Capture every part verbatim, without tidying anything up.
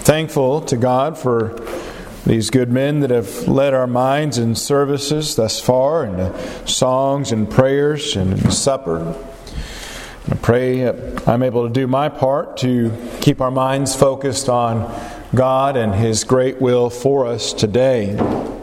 thankful to God for these good men that have led our minds in services thus far, and uh, songs and prayers and supper. I pray I'm able to do my part to keep our minds focused on God and His great will for us today.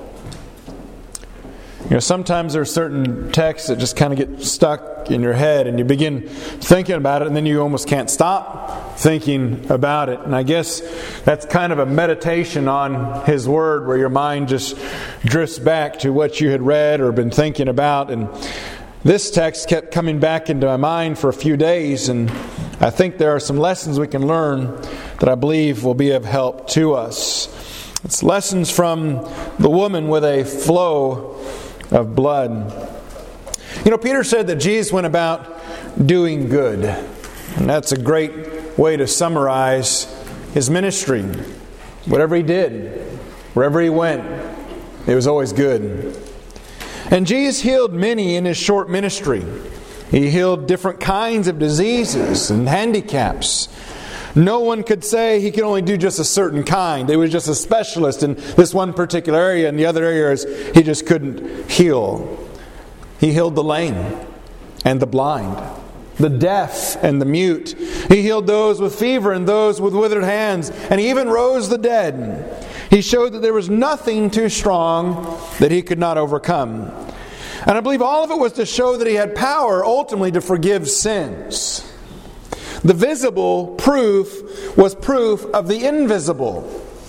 You know, sometimes there are certain texts that just kind of get stuck in your head and you begin thinking about it and then you almost can't stop thinking about it. And I guess that's kind of a meditation on His Word where your mind just drifts back to what you had read or been thinking about. And this text kept coming back into my mind for a few days, and I think there are some lessons we can learn that I believe will be of help to us. It's lessons from the woman with a flow of blood. You know, Peter said that Jesus went about doing good. And that's a great way to summarize His ministry. Whatever He did, wherever He went, it was always good. And Jesus healed many in His short ministry. He healed different kinds of diseases and handicaps. No one could say He could only do just a certain kind. He was just a specialist in this one particular area, and the other areas He just couldn't heal. He healed the lame and the blind, the deaf and the mute. He healed those with fever and those with withered hands, and He even rose the dead. He showed that there was nothing too strong that He could not overcome. And I believe all of it was to show that He had power ultimately to forgive sins. The visible proof was proof of the invisible.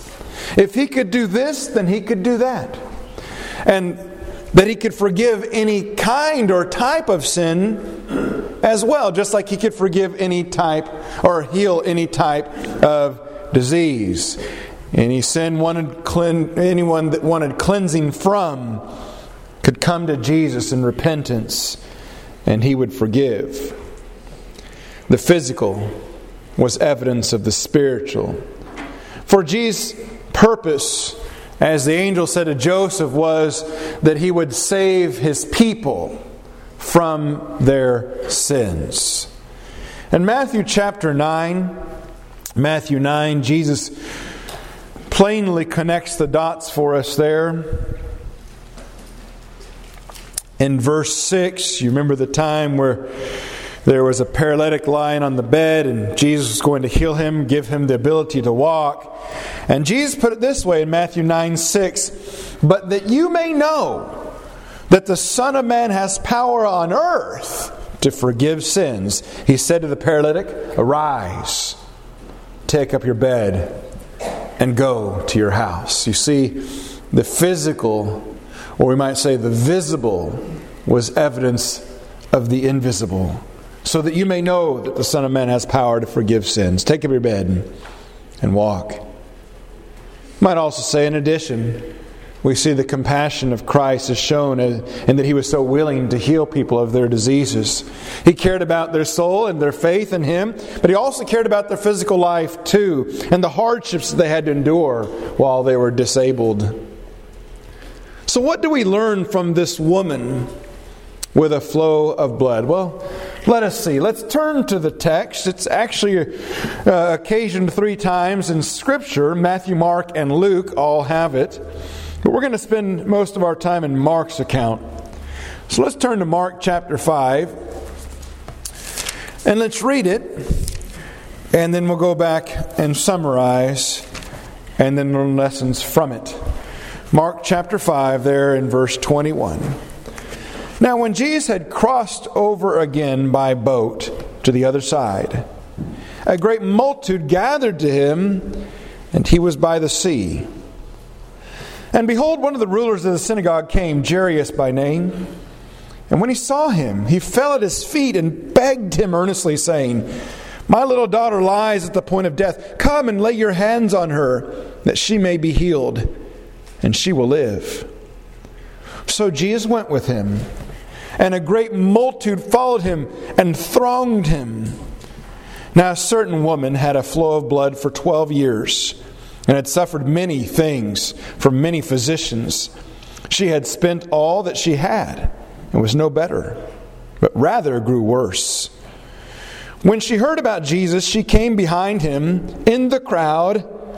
If He could do this, then He could do that. And that He could forgive any kind or type of sin as well, just like He could forgive any type or heal any type of disease. Any sin wanted clean, anyone that wanted cleansing from could come to Jesus in repentance, and He would forgive. The physical was evidence of the spiritual. For Jesus' purpose, as the angel said to Joseph, was that He would save His people from their sins. In Matthew chapter nine, Matthew nine, Jesus plainly connects the dots for us there. In verse six, you remember the time where there was a paralytic lying on the bed, and Jesus was going to heal him, give him the ability to walk. And Jesus put it this way in Matthew nine six, "But that you may know that the Son of Man has power on earth to forgive sins," He said to the paralytic, "Arise, take up your bed, and go to your house." You see, the physical, or we might say the visible, was evidence of the invisible. So that you may know that the Son of Man has power to forgive sins. Take up your bed and, and walk. Might also say, in addition, we see the compassion of Christ is shown as, and that He was so willing to heal people of their diseases. He cared about their soul and their faith in Him, but He also cared about their physical life too, and the hardships that they had to endure while they were disabled. So what do we learn from this woman with a flow of blood? Well, let us see. Let's turn to the text. It's actually uh, occasioned three times in Scripture. Matthew, Mark, and Luke all have it. But we're going to spend most of our time in Mark's account. So let's turn to Mark chapter five. And let's read it. And then we'll go back and summarize. And then learn lessons from it. Mark chapter five, there in verse twenty-one. "Now when Jesus had crossed over again by boat to the other side, a great multitude gathered to Him, and He was by the sea. And behold, one of the rulers of the synagogue came, Jairus by name. And when he saw Him, he fell at His feet and begged Him earnestly, saying, 'My little daughter lies at the point of death. Come and lay your hands on her, that she may be healed, and she will live.' So Jesus went with him, and a great multitude followed Him and thronged Him. Now a certain woman had a flow of blood for twelve years, and had suffered many things from many physicians. She had spent all that she had, and was no better, but rather grew worse. When she heard about Jesus, she came behind Him in the crowd,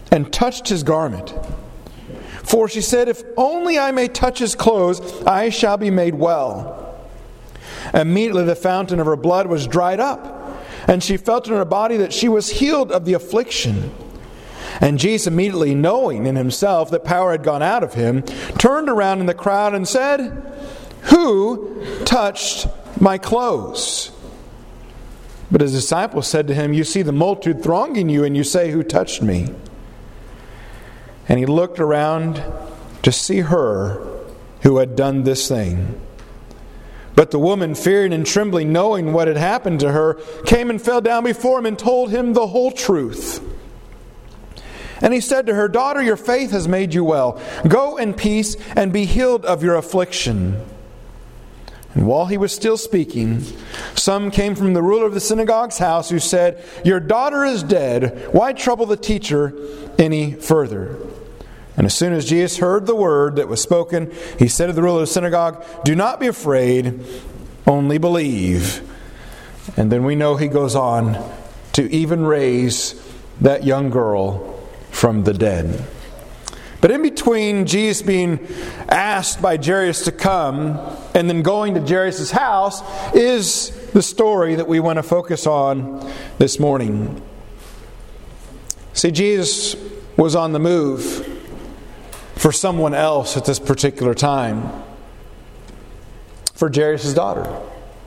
and touched his garment. For she said, if only I may touch his clothes, I shall be made well. Immediately the fountain of her blood was dried up, and she felt in her body that she was healed of the affliction. And Jesus, immediately knowing in himself that power had gone out of him, turned around in the crowd and said, who touched my clothes? But his disciples said to him, you see the multitude thronging you, and you say, who touched me? And he looked around to see her who had done this thing. But the woman, fearing and trembling, knowing what had happened to her, came and fell down before him and told him the whole truth. And he said to her, daughter, your faith has made you well. Go in peace and be healed of your affliction. And while he was still speaking, some came from the ruler of the synagogue's house who said, your daughter is dead. Why trouble the teacher any further? And as soon as Jesus heard the word that was spoken, he said to the ruler of the synagogue, do not be afraid, only believe. And then we know he goes on to even raise that young girl from the dead. But in between Jesus being asked by Jairus to come and then going to Jairus' house is the story that we want to focus on this morning. See, Jesus was on the move for someone else at this particular time. For Jairus' daughter.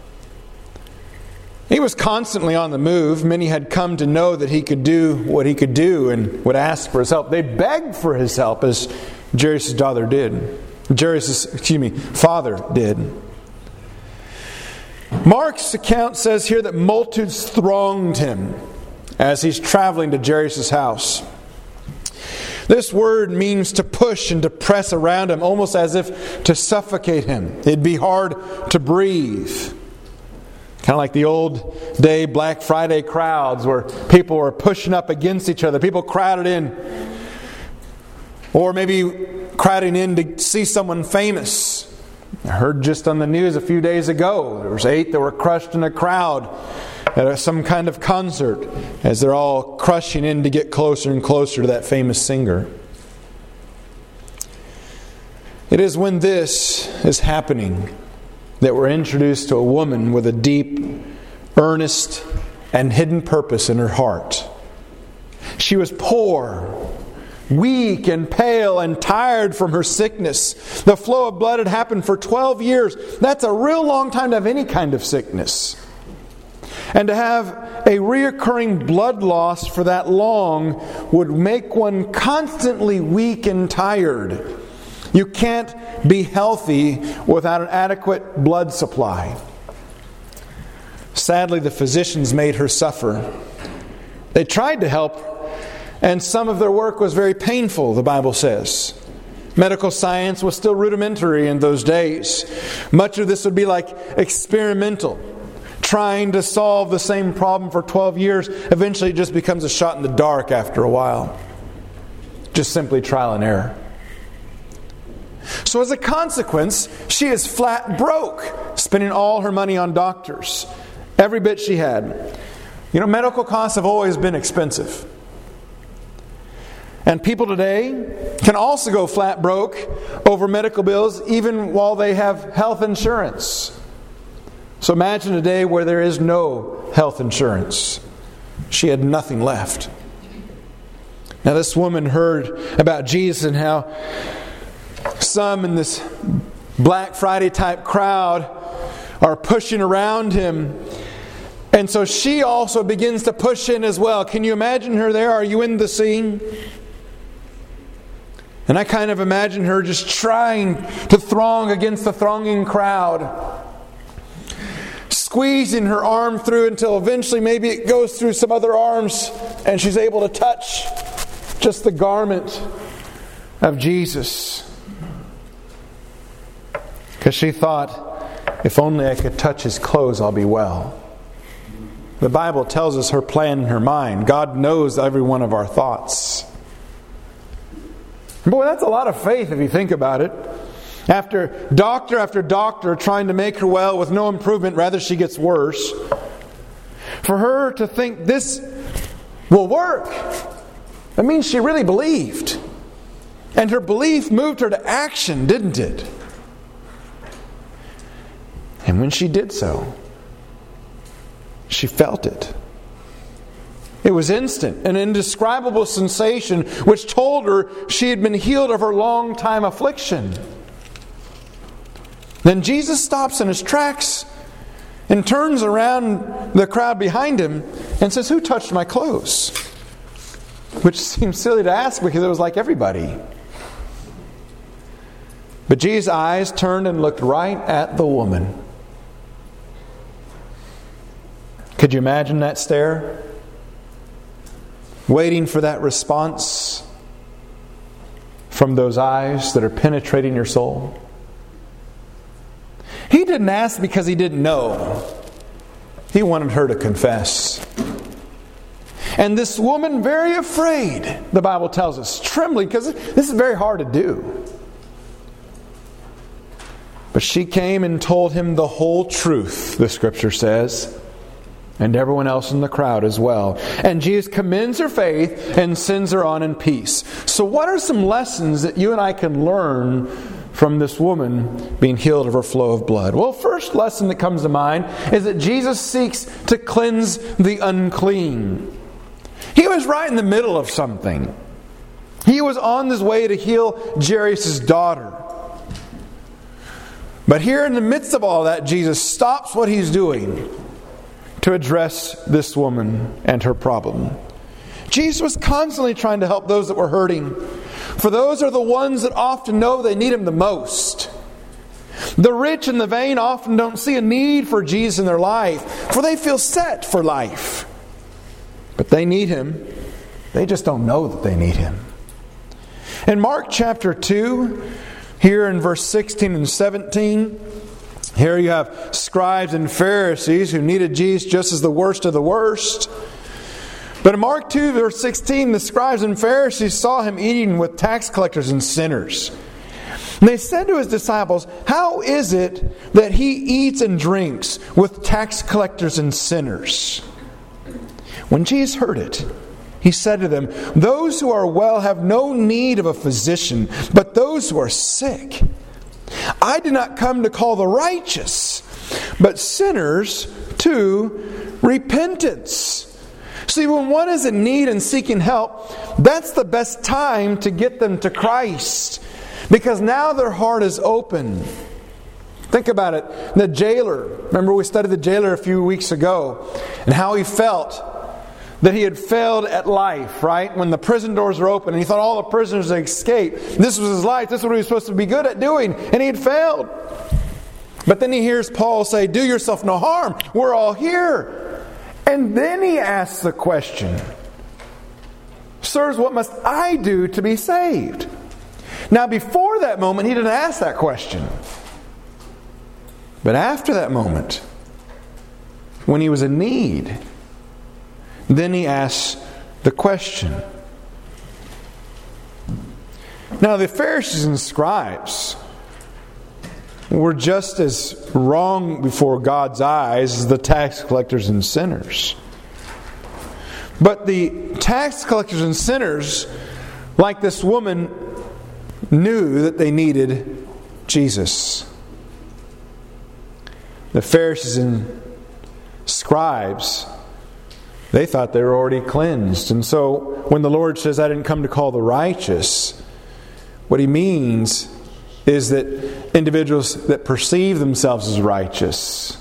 He was constantly on the move. Many had come to know that he could do what he could do and would ask for his help. They begged for his help, as Jairus' daughter did. Jairus' excuse me, father did. Mark's account says here that multitudes thronged him as he's traveling to Jairus' house. This word means to push and to press around him, almost as if to suffocate him. It'd be hard to breathe. Kind of like the old day Black Friday crowds where people were pushing up against each other. People crowded in. Or maybe crowding in to see someone famous. I heard just on the news a few days ago, there was eight that were crushed in a crowd at some kind of concert as they're all crushing in to get closer and closer to that famous singer. It is when this is happening that we're introduced to a woman with a deep, earnest, and hidden purpose in her heart. She was poor, weak and pale and tired from her sickness. The flow of blood had happened for twelve years. That's a real long time to have any kind of sickness. And to have a reoccurring blood loss for that long would make one constantly weak and tired. You can't be healthy without an adequate blood supply. Sadly, the physicians made her suffer. They tried to help, and some of their work was very painful, the Bible says. Medical science was still rudimentary in those days. Much of this would be like experimental, trying to solve the same problem for twelve years. Eventually it just becomes a shot in the dark after a while. Just simply trial and error. So as a consequence, she is flat broke, spending all her money on doctors. Every bit she had. You know, medical costs have always been expensive. And people today can also go flat broke over medical bills even while they have health insurance. So imagine a day where there is no health insurance. She had nothing left. Now this woman heard about Jesus and how some in this Black Friday type crowd are pushing around him. And so she also begins to push in as well. Can you imagine her there? Are you in the scene? And I kind of imagine her just trying to throng against the thronging crowd. Squeezing her arm through until eventually maybe it goes through some other arms and she's able to touch just the garment of Jesus. Because she thought, if only I could touch His clothes, I'll be well. The Bible tells us her plan in her mind. God knows every one of our thoughts. Boy, that's a lot of faith if you think about it. After doctor after doctor trying to make her well with no improvement, rather she gets worse. For her to think this will work. That means she really believed. And her belief moved her to action, didn't it? And when she did so, she felt it. It was instant, an indescribable sensation which told her she had been healed of her long time affliction. Then Jesus stops in his tracks and turns around the crowd behind him and says, "Who touched my clothes?" Which seems silly to ask because it was like everybody. But Jesus' eyes turned and looked right at the woman. Could you imagine that stare? Waiting for that response from those eyes that are penetrating your soul. He didn't ask because he didn't know. He wanted her to confess. And this woman, very afraid, the Bible tells us, trembling, because this is very hard to do. But she came and told him the whole truth, the Scripture says. And everyone else in the crowd as well. And Jesus commends her faith and sends her on in peace. So what are some lessons that you and I can learn from this woman being healed of her flow of blood? Well, first lesson that comes to mind is that Jesus seeks to cleanse the unclean. He was right in the middle of something. He was on his way to heal Jairus' daughter. But here in the midst of all that, Jesus stops what he's doing to address this woman and her problem. Jesus was constantly trying to help those that were hurting. For those are the ones that often know they need Him the most. The rich and the vain often don't see a need for Jesus in their life, for they feel set for life. But they need Him. They just don't know that they need Him. In Mark chapter two, here in verse sixteen and seventeen, here you have scribes and Pharisees who needed Jesus just as the worst of the worst. But in Mark two, verse sixteen, the scribes and Pharisees saw Him eating with tax collectors and sinners. And they said to His disciples, "How is it that He eats and drinks with tax collectors and sinners?" When Jesus heard it, He said to them, "Those who are well have no need of a physician, but those who are sick. I did not come to call the righteous, but sinners to repentance." See, when one is in need and seeking help, that's the best time to get them to Christ, because now their heart is open. Think about it. The jailer, remember we studied the jailer a few weeks ago, and how he felt that he had failed at life, right? When the prison doors were open and he thought all the prisoners had escaped. This was his life. This is what he was supposed to be good at doing. And he had failed. But then he hears Paul say, "Do yourself no harm. We're all here." And then he asks the question, "Sirs, what must I do to be saved?" Now before that moment, he didn't ask that question. But after that moment, when he was in need, then he asks the question. Now the Pharisees and scribes were just as wrong before God's eyes as the tax collectors and sinners. But the tax collectors and sinners, like this woman, knew that they needed Jesus. The Pharisees and scribes, they thought they were already cleansed. And so when the Lord says, "I didn't come to call the righteous," what He means is that individuals that perceive themselves as righteous.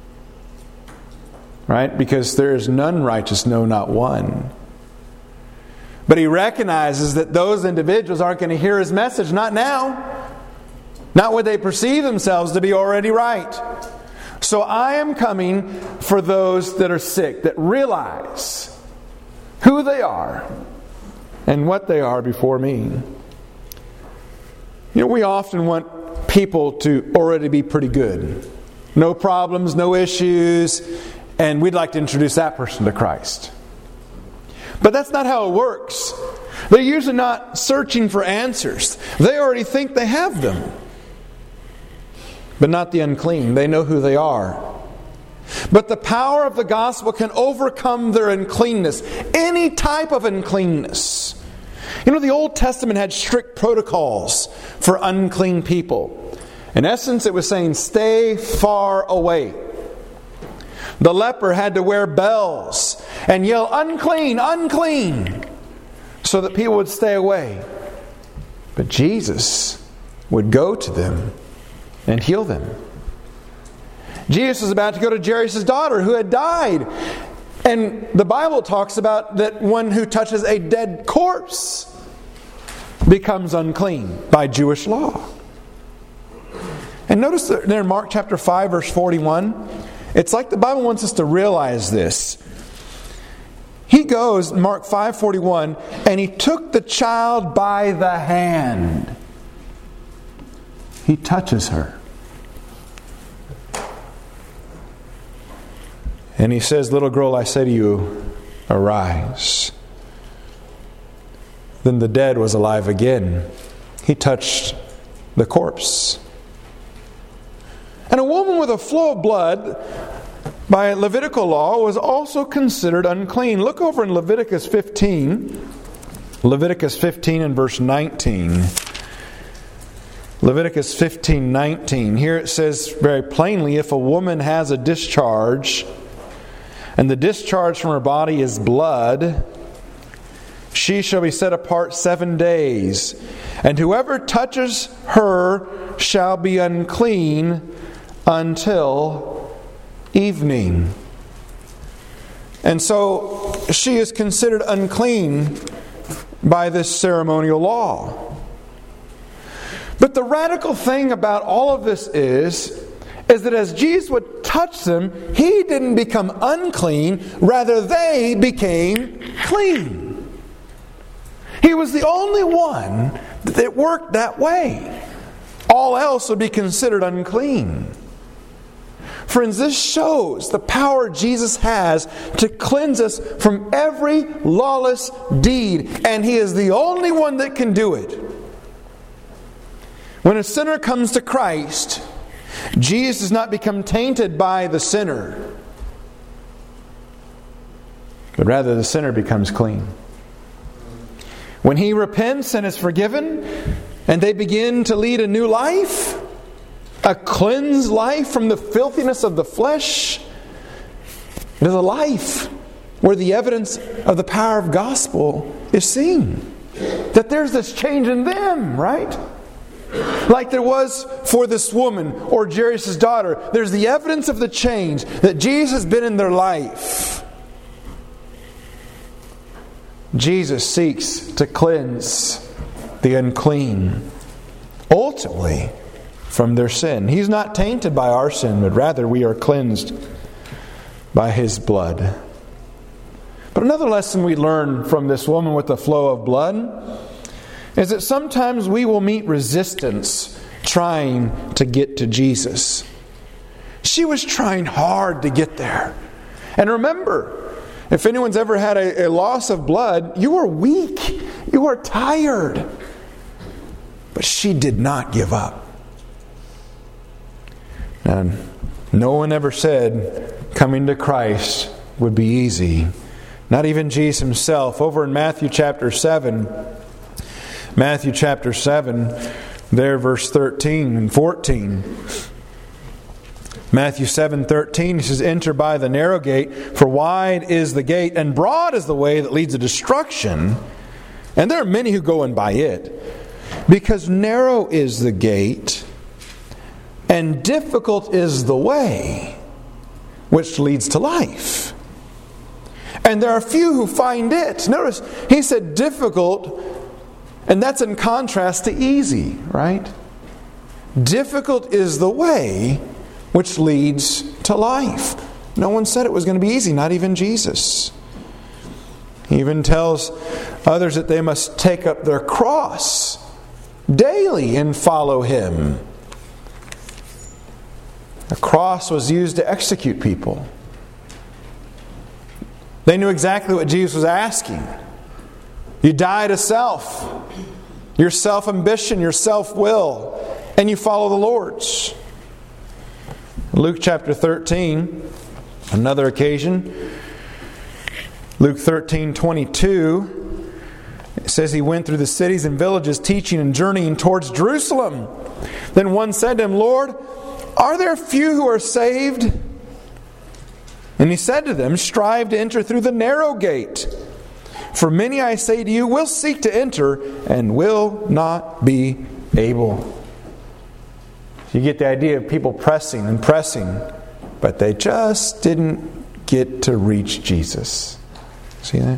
Right? Because there is none righteous, no, not one. But He recognizes that those individuals aren't going to hear His message. Not now. Not when they perceive themselves to be already right. So I am coming for those that are sick, that realize who they are and what they are before me. You know, we often want people to already be pretty good. No problems, no issues, and we'd like to introduce that person to Christ. But that's not how it works. They're usually not searching for answers. They already think they have them. But not the unclean. They know who they are. But the power of the gospel can overcome their uncleanness. Any type of uncleanness. You know, the Old Testament had strict protocols for unclean people. In essence, it was saying, stay far away. The leper had to wear bells and yell, unclean, unclean, so that people would stay away. But Jesus would go to them and heal them. Jesus was about to go to Jairus' daughter who had died. And the Bible talks about that one who touches a dead corpse becomes unclean by Jewish law. And notice there in Mark chapter five, verse forty-one, it's like the Bible wants us to realize this. He goes, Mark five forty-one, and he took the child by the hand. He touches her. And he says, little girl, I say to you, arise. Then the dead was alive again. He touched the corpse. And a woman with a flow of blood, by Levitical law, was also considered unclean. Look over in Leviticus fifteen. Leviticus fifteen and verse nineteen. Leviticus fifteen nineteen. Here it says very plainly, if a woman has a discharge, and the discharge from her body is blood, she shall be set apart seven days. And whoever touches her shall be unclean until evening. And so she is considered unclean by this ceremonial law. But the radical thing about all of this is, is that as Jesus would touch them, He didn't become unclean, rather they became clean. He was the only one that worked that way. All else would be considered unclean. Friends, this shows the power Jesus has to cleanse us from every lawless deed, and He is the only one that can do it. When a sinner comes to Christ, Jesus does not become tainted by the sinner, but rather the sinner becomes clean. When he repents and is forgiven, and they begin to lead a new life, a cleansed life from the filthiness of the flesh, it is a life where the evidence of the power of gospel is seen. That there's this change in them, right? Like there was for this woman or Jairus' daughter, there's the evidence of the change that Jesus has been in their life. Jesus seeks to cleanse the unclean, ultimately from their sin. He's not tainted by our sin, but rather we are cleansed by His blood. But another lesson we learn from this woman with the flow of blood is that sometimes we will meet resistance trying to get to Jesus. She was trying hard to get there. And remember, if anyone's ever had a, a loss of blood, you are weak. You are tired. But she did not give up. And no one ever said coming to Christ would be easy. Not even Jesus Himself. Over in Matthew chapter seven, Matthew chapter seven, there verse thirteen and fourteen. Matthew seven thirteen, He says, enter by the narrow gate, for wide is the gate, and broad is the way that leads to destruction. And there are many who go in by it. Because narrow is the gate, and difficult is the way which leads to life. And there are few who find it. Notice, He said difficult, and that's in contrast to easy, right? Difficult is the way which leads to life. No one said it was going to be easy, not even Jesus. He even tells others that they must take up their cross daily and follow Him. The cross was used to execute people. They knew exactly what Jesus was asking. You die to self, your self-ambition, your self-will, and you follow the Lord's. Luke chapter thirteen, another occasion. Luke thirteen twenty-two. It says he went through the cities and villages, teaching and journeying towards Jerusalem. Then one said to him, Lord, are there few who are saved? And he said to them, strive to enter through the narrow gate. For many, I say to you, will seek to enter and will not be able. You get the idea of people pressing and pressing, but they just didn't get to reach Jesus. See that?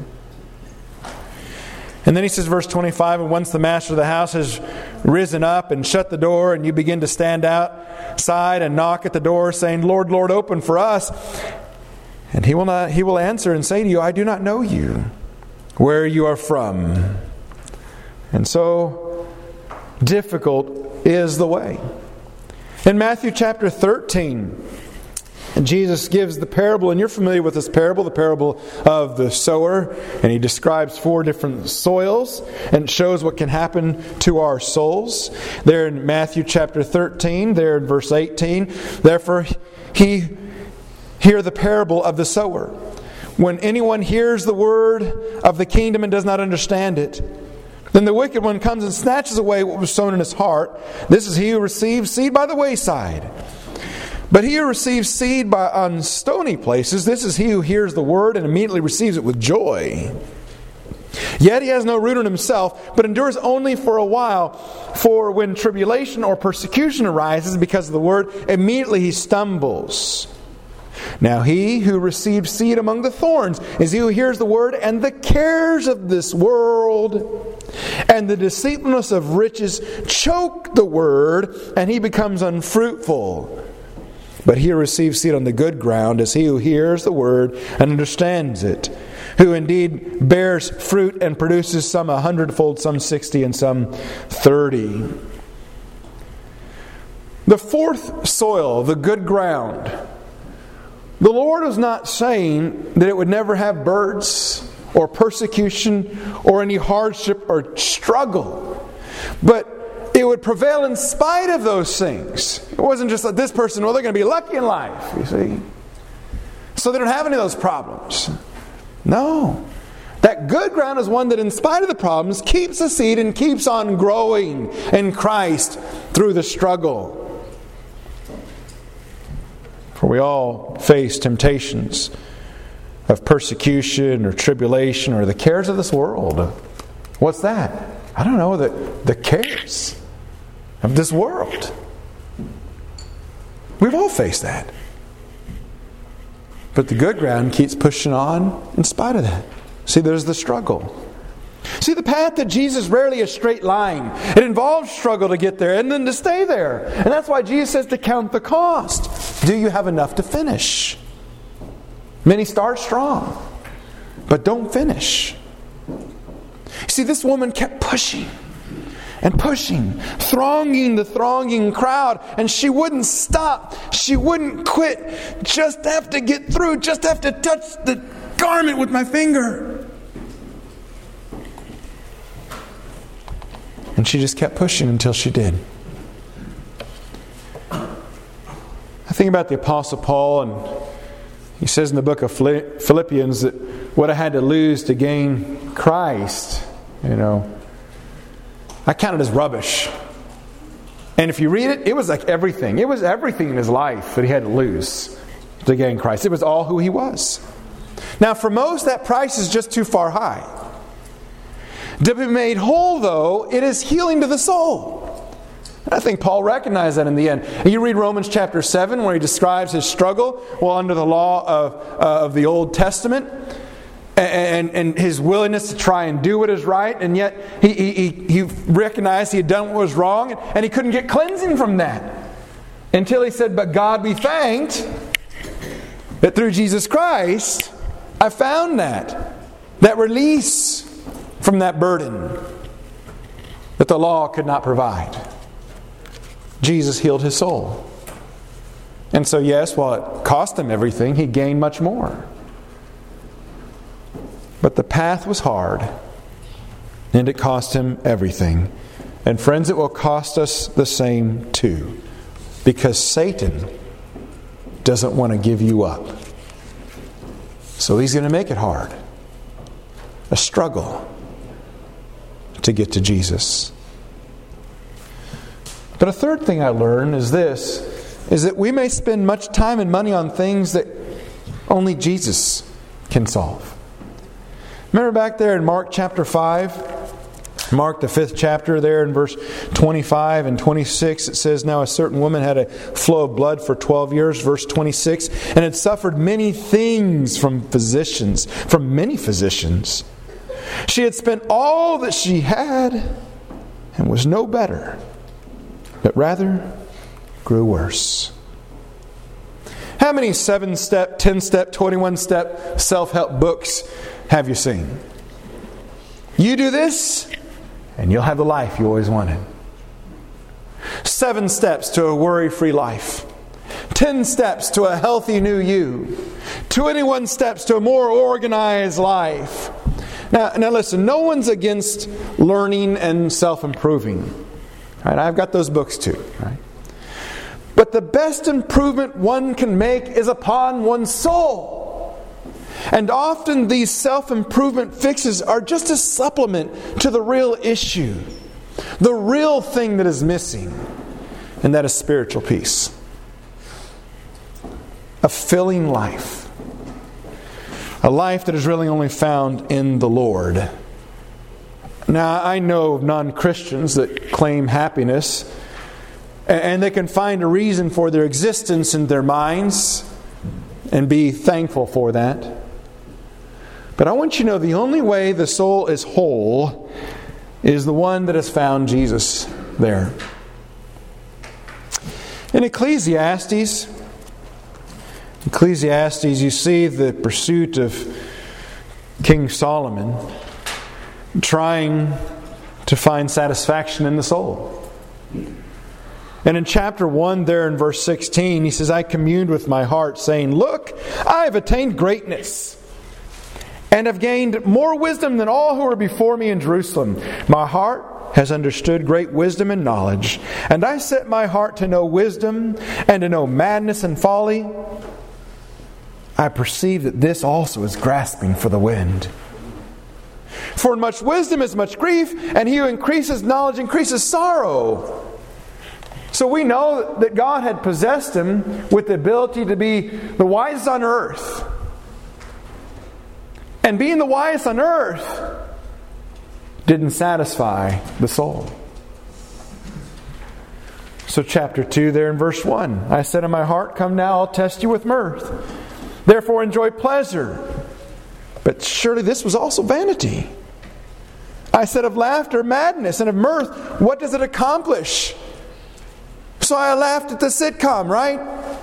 And then he says, verse twenty-five, and once the master of the house has risen up and shut the door, and you begin to stand outside and knock at the door, saying, Lord, Lord, open for us. And he will not. He will answer and say to you, I do not know you, where you are from. And so difficult is the way. In Matthew chapter thirteen, Jesus gives the parable, and you're familiar with this parable, the parable of the sower, and he describes four different soils and shows what can happen to our souls. There in Matthew chapter thirteen, there in verse eighteen, therefore he hear the parable of the sower. When anyone hears the word of the kingdom and does not understand it, then the wicked one comes and snatches away what was sown in his heart. This is he who receives seed by the wayside. But he who receives seed by on stony places, this is he who hears the word and immediately receives it with joy. Yet he has no root in himself, but endures only for a while. For when tribulation or persecution arises because of the word, immediately he stumbles. Now he who receives seed among the thorns is he who hears the word, and the cares of this world and the deceitfulness of riches choke the word, and he becomes unfruitful. But he who receives seed on the good ground is he who hears the word and understands it, who indeed bears fruit and produces some a hundredfold, some sixty, and some thirty. The fourth soil, the good ground. The Lord was not saying that it would never have birds or persecution or any hardship or struggle, but it would prevail in spite of those things. It wasn't just like this person, well, they're going to be lucky in life, you see. So they don't have any of those problems. No. That good ground is one that in spite of the problems keeps the seed and keeps on growing in Christ through the struggle. For we all face temptations of persecution or tribulation or the cares of this world. What's that? I don't know, the, the cares of this world. We've all faced that. But the good ground keeps pushing on in spite of that. See, there's the struggle. See, the path to Jesus is rarely a straight line. It involves struggle to get there and then to stay there. And that's why Jesus says to count the cost. Do you have enough to finish? Many start strong, but don't finish. See, this woman kept pushing and pushing, thronging the thronging crowd, and she wouldn't stop. She wouldn't quit. Just have to get through. Just have to touch the garment with my finger. And she just kept pushing until she did. I think about the Apostle Paul, and he says in the book of Philippians that what I had to lose to gain Christ, you know, I counted as rubbish. And if you read it, it was like everything. It was everything in his life that he had to lose to gain Christ. It was all who he was. Now, for most, that price is just too far high. To be made whole, though, it is healing to the soul. And I think Paul recognized that in the end. And you read Romans chapter seven, where he describes his struggle while under the law of, uh, of the Old Testament, and, and his willingness to try and do what is right, and yet he, he, he recognized he had done what was wrong, and he couldn't get cleansing from that. Until he said, but God be thanked that through Jesus Christ, I found that. That release from that burden that the law could not provide. Jesus healed his soul. And so yes, while it cost him everything, he gained much more. But the path was hard, and it cost him everything. And friends, it will cost us the same too. Because Satan doesn't want to give you up. So he's going to make it hard. A struggle. to get to Jesus. But a third thing I learned is this, is that we may spend much time and money on things that only Jesus can solve. Remember back there in Mark chapter five? Mark the fifth chapter there in verse twenty-five and twenty-six, it says, "Now a certain woman had a flow of blood for twelve years," verse twenty-six, "and had suffered many things from physicians, from many physicians. She had spent all that she had and was no better, but rather grew worse." How many seven-step, ten-step, twenty-one-step self-help books have you seen? You do this, and you'll have the life you always wanted. Seven steps to a worry-free life. Ten steps to a healthy new you. Twenty-one steps to a more organized life. Now, now listen, no one's against learning and self-improving. Right? I've got those books too. Right? But the best improvement one can make is upon one's soul. And often these self-improvement fixes are just a supplement to the real issue. The real thing that is missing. And that is spiritual peace. A filling life. A life that is really only found in the Lord. Now, I know of non-Christians that claim happiness, and they can find a reason for their existence in their minds and be thankful for that. But I want you to know the only way the soul is whole is the one that has found Jesus there. In Ecclesiastes, Ecclesiastes, you see the pursuit of King Solomon trying to find satisfaction in the soul. And in chapter one there in verse sixteen, he says, "I communed with my heart, saying, Look, I have attained greatness, and have gained more wisdom than all who were before me in Jerusalem. My heart has understood great wisdom and knowledge, and I set my heart to know wisdom and to know madness and folly. I perceive that this also is grasping for the wind. For in much wisdom is much grief, and he who increases knowledge increases sorrow." So we know that God had possessed him with the ability to be the wisest on earth. And being the wisest on earth didn't satisfy the soul. So chapter two there in verse one, "I said in my heart, Come now, I'll test you with mirth. Therefore enjoy pleasure. But surely this was also vanity. I said of laughter, madness, and of mirth, what does it accomplish? So I laughed at the sitcom, right?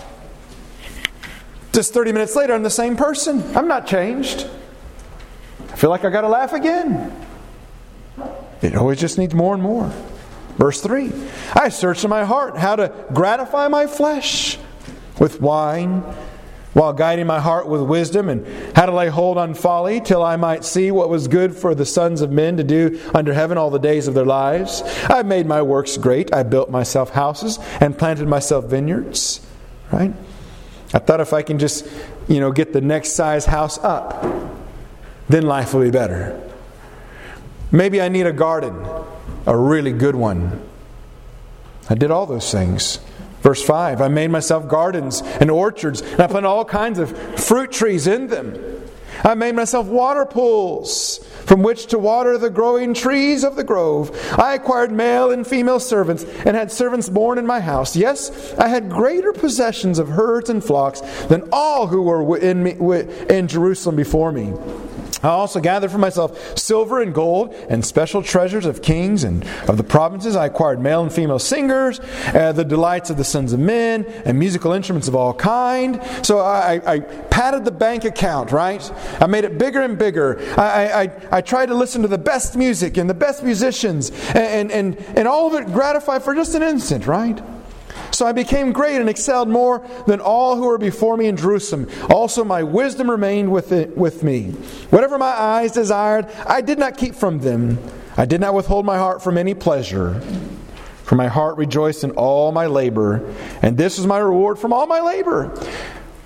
Just thirty minutes later, I'm the same person. I'm not changed. I feel like I got to laugh again. It always just needs more and more." Verse three, "I searched in my heart how to gratify my flesh with wine, while guiding my heart with wisdom, and how to lay hold on folly, till I might see what was good for the sons of men to do under heaven all the days of their lives. I made my works great. I built myself houses and planted myself vineyards." Right? I thought if I can just, you know, get the next size house up, then life will be better. Maybe I need a garden, a really good one. I did all those things. Verse five, "I made myself gardens and orchards, and I planted all kinds of fruit trees in them. I made myself water pools from which to water the growing trees of the grove. I acquired male and female servants, and had servants born in my house. Yes, I had greater possessions of herds and flocks than all who were in, me, in Jerusalem before me. I also gathered for myself silver and gold and special treasures of kings and of the provinces. I acquired male and female singers, uh, the delights of the sons of men, and musical instruments of all kind." So I, I padded the bank account, right? I made it bigger and bigger. I, I, I tried to listen to the best music and the best musicians, and, and, and all of it gratified for just an instant, right? So I became great and excelled more than all who were before me in Jerusalem. Also my wisdom remained with it, with me. Whatever my eyes desired, I did not keep from them. I did not withhold my heart from any pleasure. For my heart rejoiced in all my labor, and this was my reward from all my labor.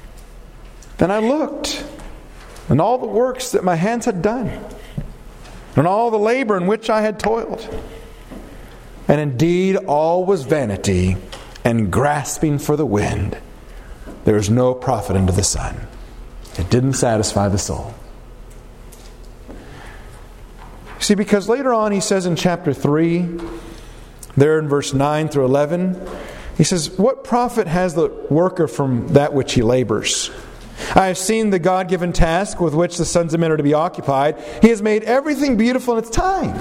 Then I looked, and all the works that my hands had done, and all the labor in which I had toiled. And indeed all was vanity and grasping for the wind. There is no profit under the sun. It didn't satisfy the soul. See, because later on he says in chapter three, there in verse nine through eleven, he says, what profit has the worker from that which he labors? I have seen the God-given task with which the sons of men are to be occupied. He has made everything beautiful in its time.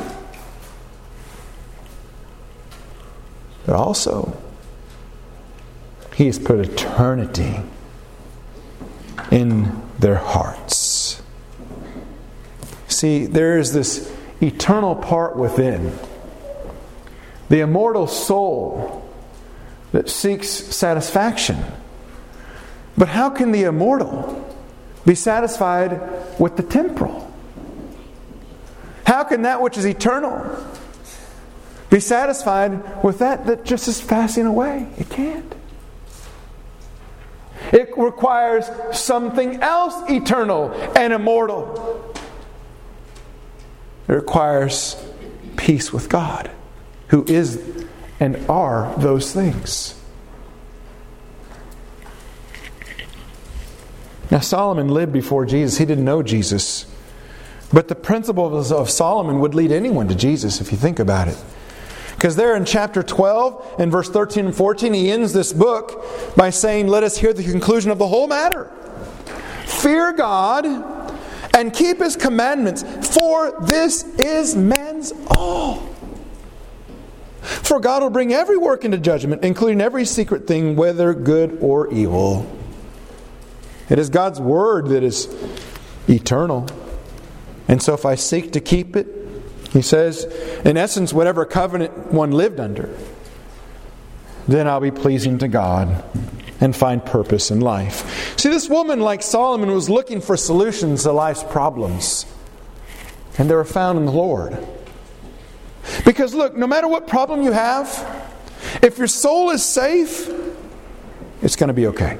But also, He has put eternity in their hearts. See, there is this eternal part within, the immortal soul that seeks satisfaction. But how can the immortal be satisfied with the temporal? How can that which is eternal be satisfied with that that just is passing away? It can't. It requires something else eternal and immortal. It requires peace with God, who is and are those things. Now, Solomon lived before Jesus. He didn't know Jesus. But the principles of Solomon would lead anyone to Jesus, if you think about it. Because there in chapter twelve, and verse thirteen and fourteen, he ends this book by saying, let us hear the conclusion of the whole matter. Fear God and keep His commandments, for this is man's all. For God will bring every work into judgment, including every secret thing, whether good or evil. It is God's Word that is eternal. And so if I seek to keep it, He says, in essence, whatever covenant one lived under, then I'll be pleasing to God and find purpose in life. See, this woman, like Solomon, was looking for solutions to life's problems. And they were found in the Lord. Because look, no matter what problem you have, if your soul is safe, it's going to be okay.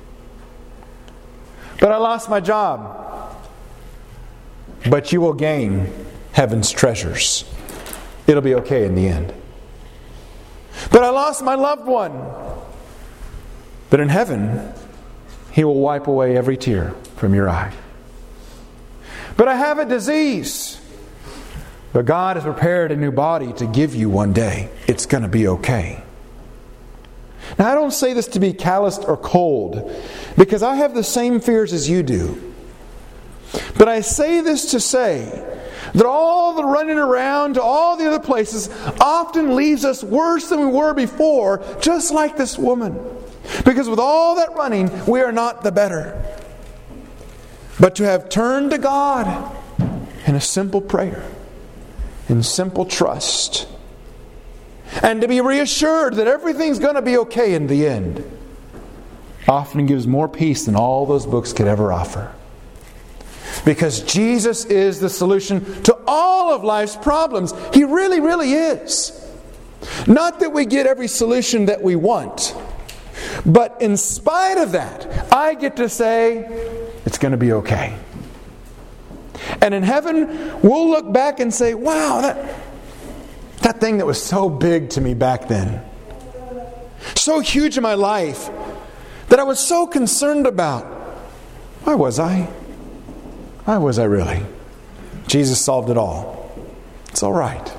But I lost my job. But you will gain heaven's treasures. It'll be okay in the end. But I lost my loved one. But in heaven, He will wipe away every tear from your eye. But I have a disease. But God has prepared a new body to give you one day. It's going to be okay. Now, I don't say this to be calloused or cold, because I have the same fears as you do. But I say this to say that all the running around to all the other places often leaves us worse than we were before, just like this woman. Because with all that running, we are not the better. But to have turned to God in a simple prayer, in simple trust, and to be reassured that everything's going to be okay in the end, often gives more peace than all those books could ever offer. Because Jesus is the solution to all of life's problems. He really, really is. Not that we get every solution that we want, but in spite of that, I get to say, it's going to be okay. And in heaven, we'll look back and say, wow, that, that thing that was so big to me back then, so huge in my life, that I was so concerned about, why was I? Why was I really? Jesus solved it all. It's all right.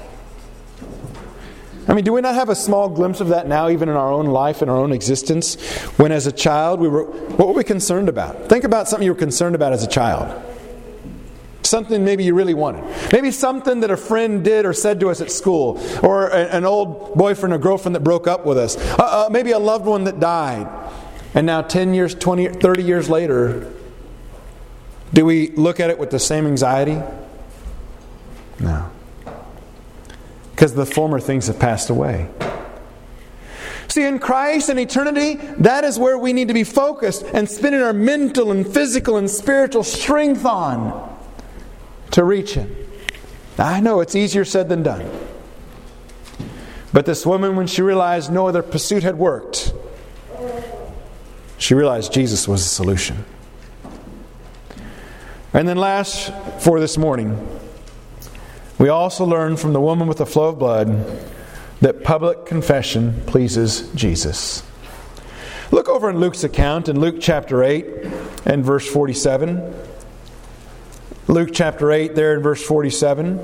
I mean, do we not have a small glimpse of that now, even in our own life, in our own existence? When as a child, we were, what were we concerned about? Think about something you were concerned about as a child. Something maybe you really wanted. Maybe something that a friend did or said to us at school. Or a, an old boyfriend or girlfriend that broke up with us. Uh, uh, maybe a loved one that died. And now ten years, twenty, thirty years later, do we look at it with the same anxiety? No. Because the former things have passed away. See, in Christ and eternity, that is where we need to be focused and spending our mental and physical and spiritual strength on to reach Him. Now, I know it's easier said than done. But this woman, when she realized no other pursuit had worked, she realized Jesus was the solution. And then last for this morning, We also learn from the woman with the flow of blood that public confession pleases Jesus. Look over in Luke's account in Luke chapter eight and verse forty-seven. Luke chapter eight there in verse forty-seven.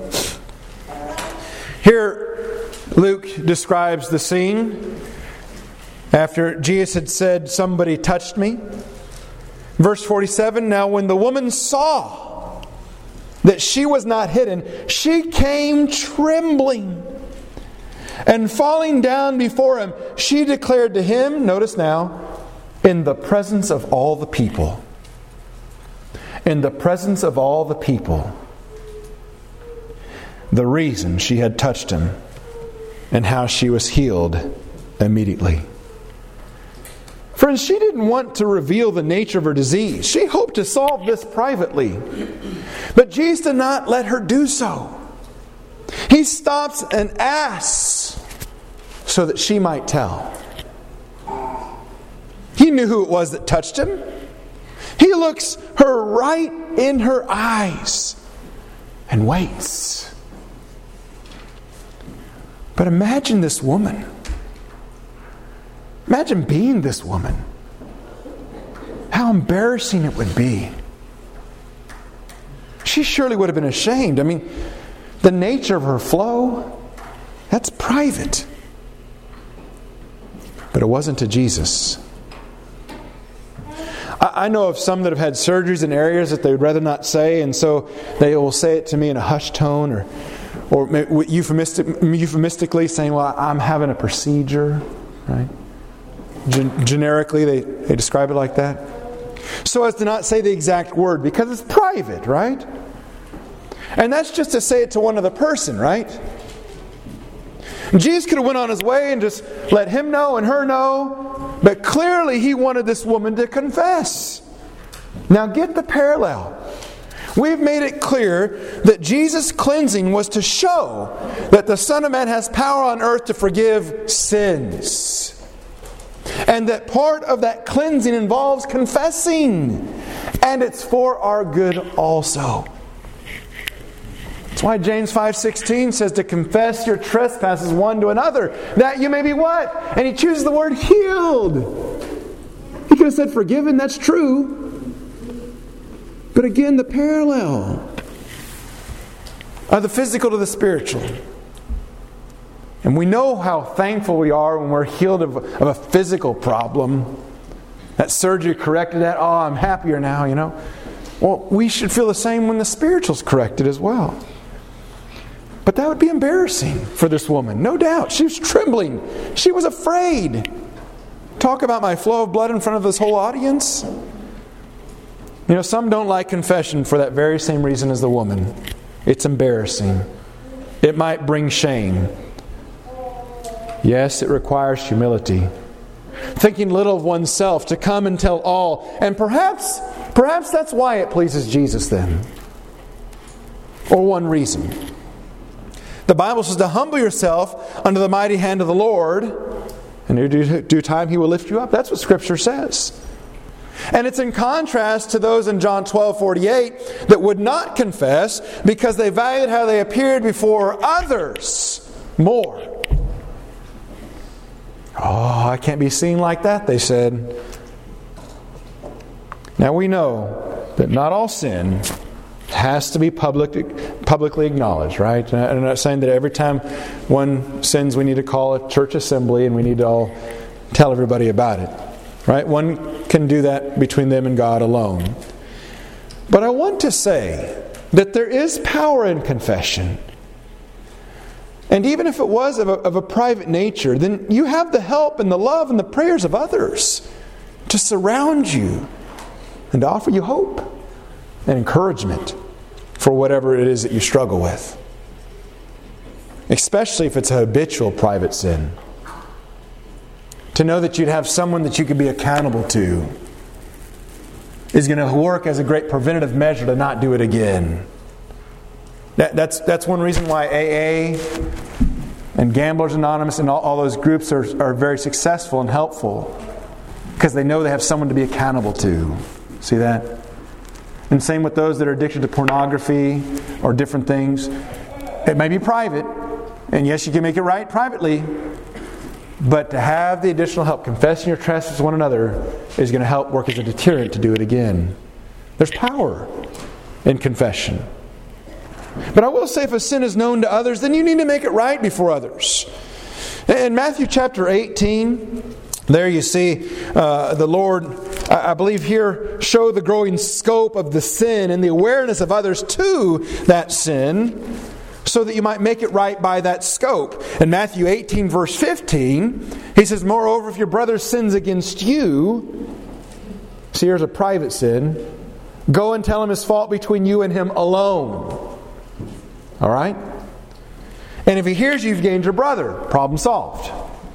Here Luke describes the scene after Jesus had said, "Somebody touched me." Verse forty-seven, "Now when the woman saw that she was not hidden, she came trembling. And falling down before him, she declared to him," notice now, "in the presence of all the people." In the presence of all the people. The reason she had touched him and how she was healed immediately. Friends, she didn't want to reveal the nature of her disease. She hoped to solve this privately. But Jesus did not let her do so. He stops and asks so that she might tell. He knew who it was that touched him. He looks her right in her eyes and waits. But imagine this woman. Imagine being this woman. How embarrassing it would be. She surely would have been ashamed. I mean, the nature of her flow, that's private. But it wasn't to Jesus. I know of some that have had surgeries in areas that they would rather not say, and so they will say it to me in a hushed tone, or or euphemistic, euphemistically saying, "Well, I'm having a procedure," right? Gen- generically, they, they describe it like that. So as to not say the exact word, because it's private, right? And that's just to say it to one other person, right? Jesus could have went on his way and just let him know and her know, but clearly he wanted this woman to confess. Now get the parallel. We've made it clear that Jesus' cleansing was to show that the Son of Man has power on earth to forgive sins. And that part of that cleansing involves confessing. And it's for our good also. That's why James five sixteen says to confess your trespasses one to another, that you may be what? And he chooses the word healed. He could have said forgiven, that's true. But again, the parallel of the physical to the spiritual. And we know how thankful we are when we're healed of, of a physical problem. That surgery corrected that. Oh, I'm happier now, you know. Well, we should feel the same when the spiritual's corrected as well. But that would be embarrassing for this woman, no doubt. She was trembling. She was afraid. Talk about my flow of blood in front of this whole audience. You know, some don't like confession for that very same reason as the woman. It's embarrassing. It might bring shame. Yes, it requires humility. Thinking little of oneself to come and tell all. And perhaps, perhaps that's why it pleases Jesus then. Or one reason. The Bible says to humble yourself under the mighty hand of the Lord, and in due time He will lift you up. That's what Scripture says. And it's in contrast to those in John twelve forty-eight that would not confess because they valued how they appeared before others more. Oh, I can't be seen like that, they said. Now we know that not all sin has to be public, publicly acknowledged, right? And I'm not saying that every time one sins we need to call a church assembly and we need to all tell everybody about it. Right? One can do that between them and God alone. But I want to say that there is power in confession. And even if it was of a, of a private nature, then you have the help and the love and the prayers of others to surround you and to offer you hope and encouragement for whatever it is that you struggle with. Especially if it's a habitual private sin. To know that you'd have someone that you could be accountable to is going to work as a great preventative measure to not do it again. That, that's, that's one reason why A A and Gamblers Anonymous and all, all those groups are, are very successful and helpful. Because they know they have someone to be accountable to. See that? And same with those that are addicted to pornography or different things. It may be private, and yes, you can make it right privately, but to have the additional help, confessing your trespasses to one another, is going to help work as a deterrent to do it again. There's power in confession. But I will say, if a sin is known to others, then you need to make it right before others. In Matthew chapter eighteen, there you see uh, the Lord, I believe here, show the growing scope of the sin and the awareness of others to that sin, so that you might make it right by that scope. In Matthew eighteen, verse fifteen, He says, "Moreover, if your brother sins against you," see, here's a private sin, "go and tell him his fault between you and him alone." All right? And if he hears you've gained your brother, problem solved.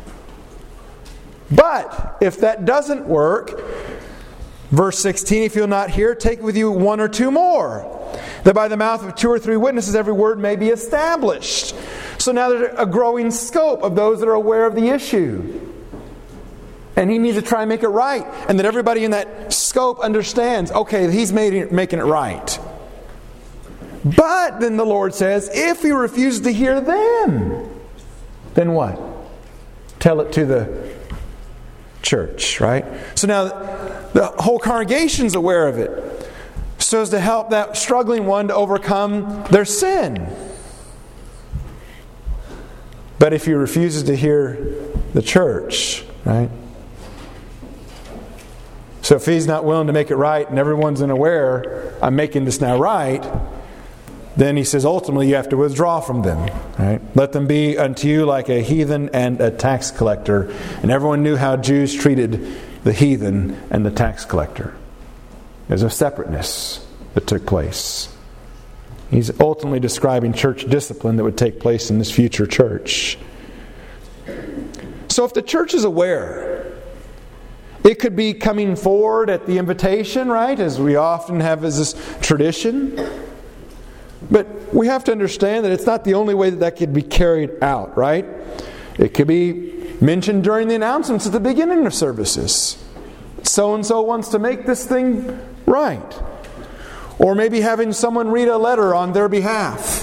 But if that doesn't work, verse sixteen, "If you'll not hear, take with you one or two more, that by the mouth of two or three witnesses every word may be established." So now there's a growing scope of those that are aware of the issue. And he needs to try and make it right. And that everybody in that scope understands, okay, he's made it, making it right. But then the Lord says, if he refuses to hear them, then what? Tell it to the church, right? So now the whole congregation's aware of it, so as to help that struggling one to overcome their sin. But if he refuses to hear the church, right? So if he's not willing to make it right and everyone's unaware, I'm making this now right, then he says ultimately you have to withdraw from them. Right? Let them be unto you like a heathen and a tax collector. And everyone knew how Jews treated the heathen and the tax collector. There's a separateness that took place. He's ultimately describing church discipline that would take place in this future church. So if the church is aware, it could be coming forward at the invitation, right? As we often have as this tradition. But we have to understand that it's not the only way that that could be carried out, right? It could be mentioned during the announcements at the beginning of services. So-and-so wants to make this thing right. Or maybe having someone read a letter on their behalf.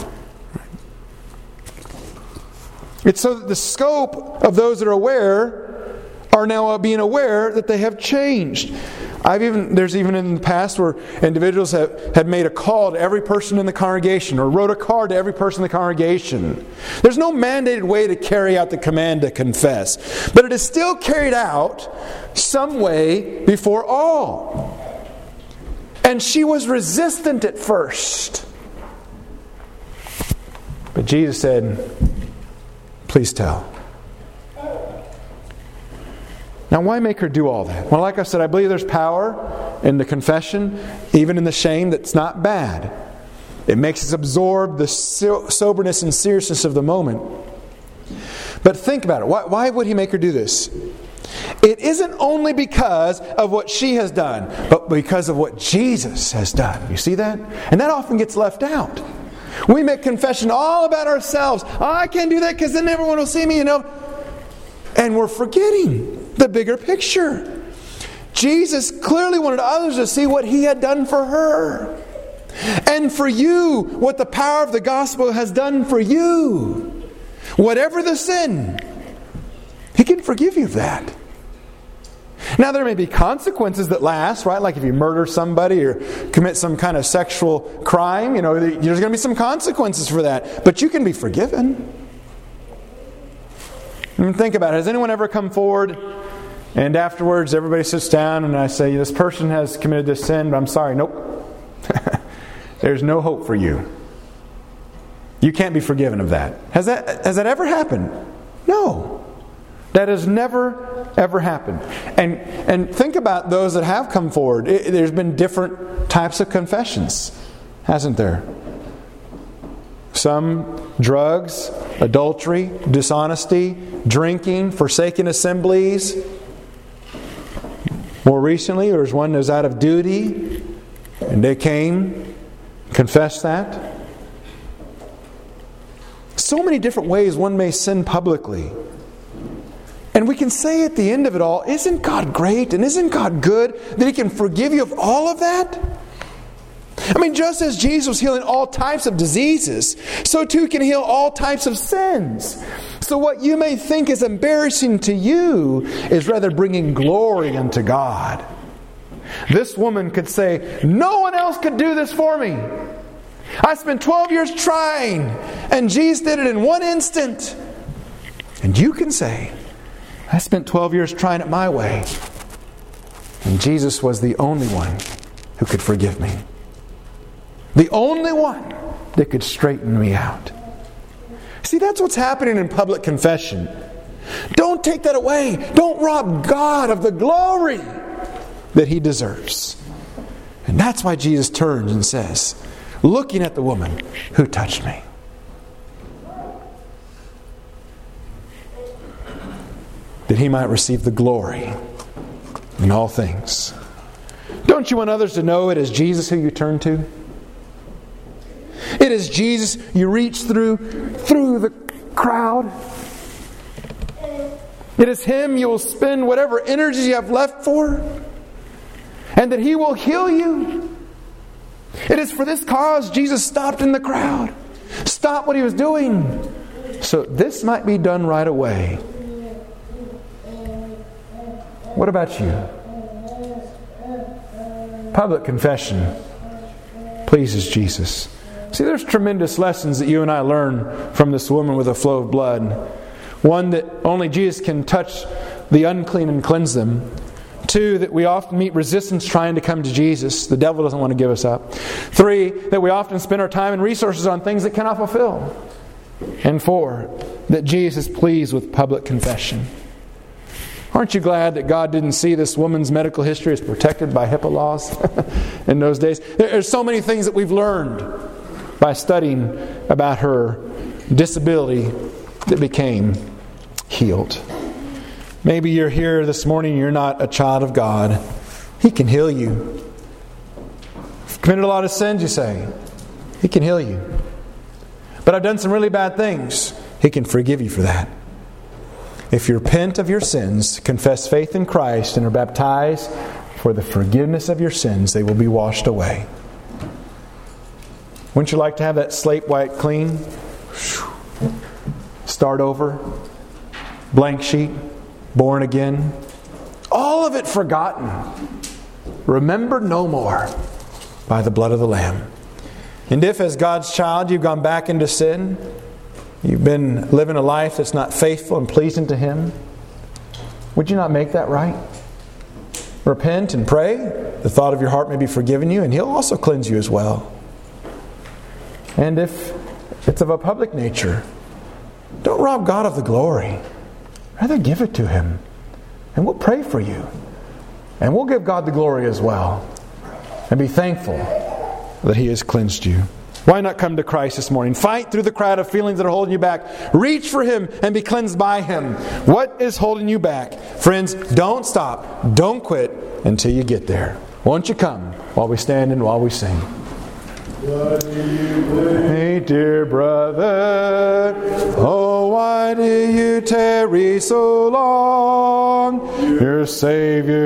It's so that the scope of those that are aware are now being aware that they have changed. I've even there's even in the past where individuals have, have made a call to every person in the congregation or wrote a card to every person in the congregation. There's no mandated way to carry out the command to confess, but it is still carried out some way before all. And she was resistant at first. But Jesus said, "Please tell." Now, why make her do all that? Well, like I said, I believe there's power in the confession, even in the shame, that's not bad. It makes us absorb the soberness and seriousness of the moment. But think about it. Why, why would he make her do this? It isn't only because of what she has done, but because of what Jesus has done. You see that? And that often gets left out. We make confession all about ourselves. Oh, I can't do that because then everyone will see me, you know. And we're forgetting the bigger picture. Jesus clearly wanted others to see what he had done for her. And for you, what the power of the gospel has done for you. Whatever the sin, he can forgive you of that. Now there may be consequences that last, right? Like if you murder somebody or commit some kind of sexual crime, you know, there's going to be some consequences for that. But you can be forgiven. And think about it. Has anyone ever come forward and afterwards everybody sits down and I say, this person has committed this sin, but I'm sorry. Nope. There's no hope for you. You can't be forgiven of that. Has that has that ever happened? No. That has never, ever happened. And and think about those that have come forward. It, there's been different types of confessions, hasn't there? Some drugs, adultery, dishonesty, drinking, forsaking assemblies. More recently, there was one that was out of duty, and they came, confessed that. So many different ways one may sin publicly. And we can say at the end of it all, isn't God great and isn't God good that He can forgive you of all of that? I mean, just as Jesus was healing all types of diseases, so too He can heal all types of sins. So what you may think is embarrassing to you is rather bringing glory unto God. This woman could say, no one else could do this for me. I spent twelve years trying, and Jesus did it in one instant. And you can say, I spent twelve years trying it my way, and Jesus was the only one who could forgive me. The only one that could straighten me out. See, that's what's happening in public confession. Don't take that away. Don't rob God of the glory that He deserves. And that's why Jesus turns and says, looking at the woman, who touched me? That He might receive the glory in all things. Don't you want others to know it is Jesus who you turn to? It is Jesus you reach through, through the crowd. It is Him you will spend whatever energy you have left for. And that He will heal you. It is for this cause Jesus stopped in the crowd. Stopped what He was doing. So this might be done right away. What about you? Public confession pleases Jesus. See, there's tremendous lessons that you and I learn from this woman with a flow of blood. One, that only Jesus can touch the unclean and cleanse them. Two, that we often meet resistance trying to come to Jesus. The devil doesn't want to give us up. Three, that we often spend our time and resources on things that cannot fulfill. And four, that Jesus is pleased with public confession. Aren't you glad that God didn't see this woman's medical history as protected by HIPAA laws in those days? There's so many things that we've learned by studying about her disability that became healed. Maybe you're here this morning and you're not a child of God. He can heal you. You've committed a lot of sins, you say. He can heal you. But I've done some really bad things. He can forgive you for that. If you repent of your sins, confess faith in Christ, and are baptized for the forgiveness of your sins, they will be washed away. Wouldn't you like to have that slate wiped clean? Start over. Blank sheet. Born again. All of it forgotten. Remembered no more by the blood of the Lamb. And if as God's child you've gone back into sin, you've been living a life that's not faithful and pleasing to Him, would you not make that right? Repent and pray. The thought of your heart may be forgiven you, and He'll also cleanse you as well. And if it's of a public nature, don't rob God of the glory. Rather give it to Him. And we'll pray for you. And we'll give God the glory as well. And be thankful that He has cleansed you. Why not come to Christ this morning? Fight through the crowd of feelings that are holding you back. Reach for Him and be cleansed by Him. What is holding you back? Friends, don't stop. Don't quit until you get there. Won't you come while we stand and while we sing? Hey, dear brother, oh, why do you tarry so long? Your Savior